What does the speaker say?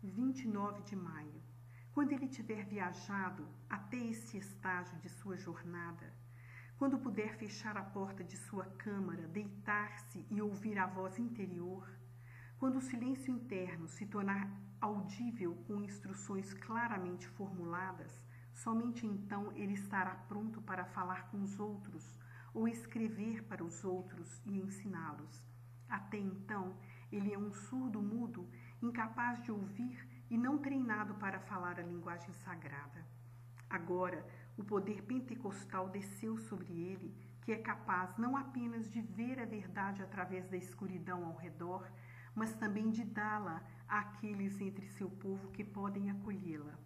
29 de maio. Quando ele tiver viajado até esse estágio de sua jornada, quando puder fechar a porta de sua câmara, deitar-se e ouvir a voz interior, quando o silêncio interno se tornar audível com instruções claramente formuladas, somente então ele estará pronto para falar com os outros ou escrever para os outros e ensiná-los. Até então, ele é um surdo-mudo, incapaz de ouvir e não treinado para falar a linguagem sagrada. Agora, o poder pentecostal desceu sobre ele, que é capaz não apenas de ver a verdade através da escuridão ao redor, mas também de dá-la àqueles entre seu povo que podem acolhê-la.